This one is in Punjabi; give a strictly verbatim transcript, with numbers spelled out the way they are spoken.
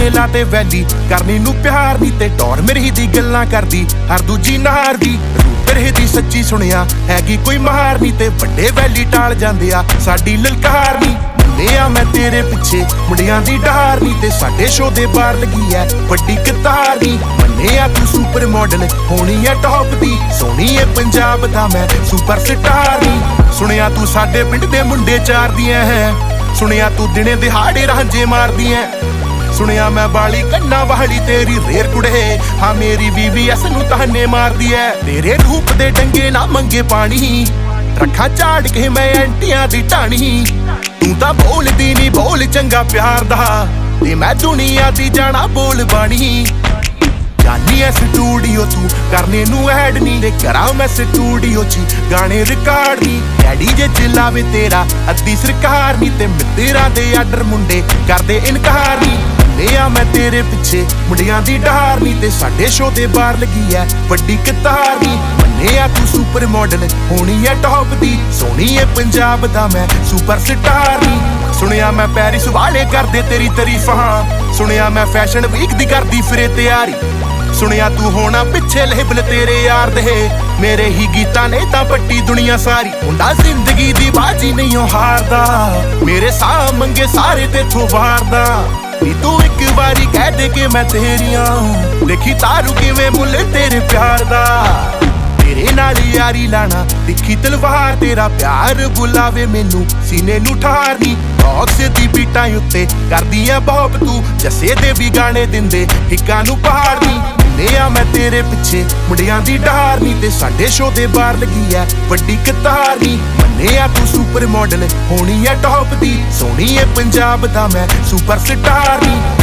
ਲਾ ਤੇ ਵੈਲੀ ਕਰਨੀ ਨੂੰ ਪਿਆਰ ਨੀ ਤੇ ਟੌਰ ਮੇਰੀ ਦੀ ਗੱਲਾਂ ਕਰਦੀ ਹਰ ਦੂਜੀ ਨਾਰ ਦੀ ਤੇਰੇ ਦੀ ਸੱਚੀ ਸੁਣਿਆ ਹੈਗੀ ਕੋਈ ਮਾਰ ਨੀ ਤੇ ਵੱਡੇ ਵੈਲੀ ਟਾਲ ਜਾਂਦੇ ਆ ਸਾਡੀ ਲਲਕਾਰ ਨੀ ਮੁੰਡਿਆ ਮੈਂ ਤੇਰੇ ਪਿੱਛੇ ਮੁੰਡਿਆਂ ਦੀ ਡਾਰ ਨੀ ਤੇ ਸਾਡੇ ਸ਼ੋਅ ਦੇ ਬਾਹਰ ਲੱਗੀ ਐ ਵੱਡੀ ਕਤਾਰ ਨੀ ਮੰਨਿਆ ਤੂੰ ਸੁਪਰ ਮਾਡਲ ਹੋਣੀ ਐ ਟੌਪ ਦੀ ਸੋਹਣੀ ਐ ਪੰਜਾਬ ਦਾ ਮੈਂ ਸੁਪਰ ਸਟਾਰ ਨੀ ਸੁਣਿਆ ਤੂੰ ਸਾਡੇ ਪਿੰਡ ਦੇ ਮੁੰਡੇ ਚਾਰਦੀਆਂ ਹੈ ਸੁਣਿਆ ਤੂੰ ਦਿਨੇ ਦਿਹਾੜੇ ਰਾਂਝੇ ਮਾਰਦੀਆਂ ਸੁਣਿਆ ਮੈਂ ਬਾਲੀ ਕੰਨਾਂ ਵਾਲੀ ਤੇਰੀ ਰੇਰ ਕੁੜੇ ਹਾਂ ਮੇਰੀ ਵੀਵੀਐਸ ਨੂੰ ਤਾਨੇ ਮਾਰਦੀ ਐ ਤੇਰੇ ਰੂਪ ਦੇ ਡੰਗੇ ਨਾ ਮੰਗੇ ਪਾਣੀ ਰੱਖਾਂ ਝਾੜ ਕੇ ਮੈਂ ਐਂਟੀਆਂ ਦੀ ਢਾਣੀ ਤੂੰ ਤਾਂ ਬੋਲਦੀ ਨੀ ਬੋਲ ਚੰਗਾ ਪਿਆਰ ਦਾ ਤੇ ਮੈਂ ਦੁਨੀਆ ਦੀ ਜਾਣਾ ਬੋਲ ਬਾਣੀ ਜਾਨੀ ਐ ਸਟੂਡੀਓ ਤੂੰ ਕਰਨੇ ਨੂੰ ਐਡ ਨੀ ਤੇ ਕਰਾਂ ਮੈਂ ਸਟੂਡੀਓ ਚ ਗਾਣੇ ਰਿਕਾਰਡ ਨੀ ਡੈਡੀ ਜੇ ਚਲਾਵੇ ਤੇਰਾ ਅੱਧੀ ਸਰਕਾਰ ਨੀ ਤੇ ਮਿੱਤਰਾਂ ਦੇ ਆਰਡਰ ਮੁੰਡੇ ਕਰਦੇ ਇਨਕਾਰ ਨੀ ਲਿਆ ਮੈਂ ਤੇਰੇ ਪਿੱਛੇ ਮੁੰਡਿਆਂ ਦੀ ਡਾਰ ਨੀ ਤੇ ਸਾਡੇ ਸ਼ੋਅ ਦੇ ਬਾਹਰ ਲੱਗੀ ਐ ਵੱਡੀ ਕਤਾਰ ਨੀ ਮੰਨਿਆ ਤੂੰ ਸੁਪਰ ਮਾਡਲ ਹੋਣੀ ਐ ਟੌਪ ਦੀ ਸੋਹਣੀ ਐ ਪੰਜਾਬ ਦਾ ਮੈਂ ਸੁਪਰ ਸਟਾਰ ਨੀ ਸੁਣਿਆ ਮੈਂ ਪੈਰਿਸ ਵਾਲੇ ਕਰਦੇ ਤੇਰੀ ਤਾਰੀਫਾਂ ਸੁਣਿਆ ਮੈਂ ਫੈਸ਼ਨ ਵੀਕ ਦੀ ਕਰਦੀ ਫਿਰੇ ਤਿਆਰੀ ਸੁਣਿਆ ਤੂੰ ਹੋਣਾ ਪਿੱਛੇ ਲੇਬਲ ਤੇਰੇ ਯਾਰ ਦੇ ਮੇਰੇ ਹੀ ਗੀਤਾਂ ਨੇ ਤਾਂ ਪੱਟੀ ਦੁਨੀਆ ਸਾਰੀ ਮੁੰਡਾ ਜ਼ਿੰਦਗੀ ਦੀ ਬਾਜੀ ਨਹੀਂ ਹਾਰਦਾ ਮੇਰੇ ਸਾਹ ਮੰਗੇ ਸਾਰੇ ਤੇਥੋਂ ਵਾਰਦਾ ਨੀ ਤੂੰ ਇੱਕ ਵਾਰੀ ਕਹਿ ਦੇ ਕਿ ਮੈਂ ਤੇਰੀਆਂ ਦੇਖੀ ਤਾਰੂ ਕਿਵੇਂ ਮੁੱਲ ਤੇਰੇ ਪਿਆਰ ਦਾ ਤੇਰੇ ਨਾਲ ਯਾਰੀ ਲਾਣਾ ਤਿੱਖੀ ਤਲਵਾਰ ਤੇਰਾ ਪਿਆਰ ਬੁਲਾਵੇ ਮੈਨੂੰ ਸੀਨੇ ਨੂੰ ਠਾਰਨੀ ਬਾਕਸ ਦੀ ਬੀਟਾਂ ਉੱਤੇ ਕਰਦੀਆਂ ਬੌਬ ਤੂੰ ਜੱਸੇ ਦੇ ਵੀ ਗਾਣੇ ਦਿੰਦੇ ਹਿੱਕਾਂ ਨੂੰ ਪਹਾੜਨੀ ਲਿਆ ਮੈਂ ਤੇਰੇ ਪਿੱਛੇ ਮੁੰਡਿਆਂ ਦੀ ਡਾਰ ਨੀ ਤੇ ਸਾਡੇ ਸ਼ੋਅ ਦੇ ਬਾਹਰ ਲੱਗੀ ਐ ਵੱਡੀ ਕਤਾਰ ਨੀ ਮੰਨਿਆ ਤੂੰ ਸੁਪਰ ਮਾਡਲ ਹੋਣੀ ਐ ਟੌਪ ਦੀ ਸੋਹਣੀ ਐ ਪੰਜਾਬ ਦਾ ਮੈਂ ਸੁਪਰ ਸਟਾਰ ਨੀ